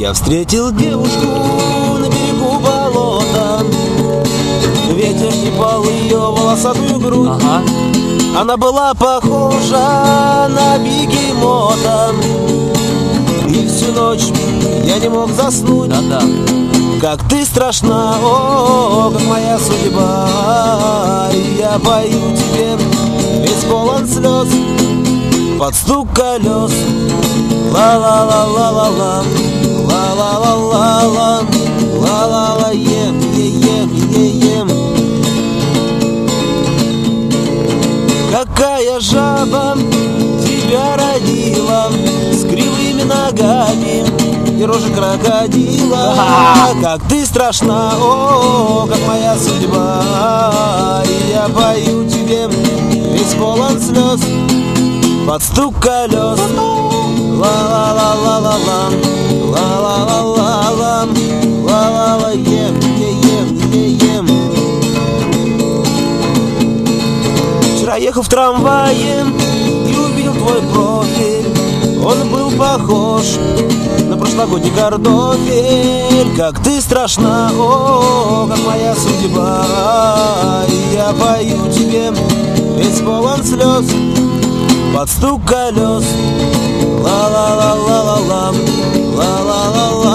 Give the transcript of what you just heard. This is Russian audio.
Я встретил девушку на берегу болота. Ветер трепал ее волосатую грудь. Она была похожа на бегемота. И всю ночь я не мог заснуть. Как ты страшна, о, как моя судьба. И я пою тебе, весь полон слез, под стук колес. Ла-ла-ла-ла-ла-ла, ла-ла-ла-ла-ла, ла-ла-ла, ем. Какая жаба тебя родила, с кривыми ногами и рожей крокодила. Как ты страшна, о, как моя судьба. И я пою тебе, весь полон слез, под стук колес. Ла-ла-ла-ла-ла-ла, ла-ла-ла-ла-ла, ла-ла-ла, ем. Вчера ехал в трамвае и увидел твой профиль. Он был похож на прошлогодний картофель. Как ты страшна, о, как моя судьба. И я пою тебе, весь полон слез, под стук колес. Ла-ла-ла-ла-ла-ла, ла-ла-ла-ла.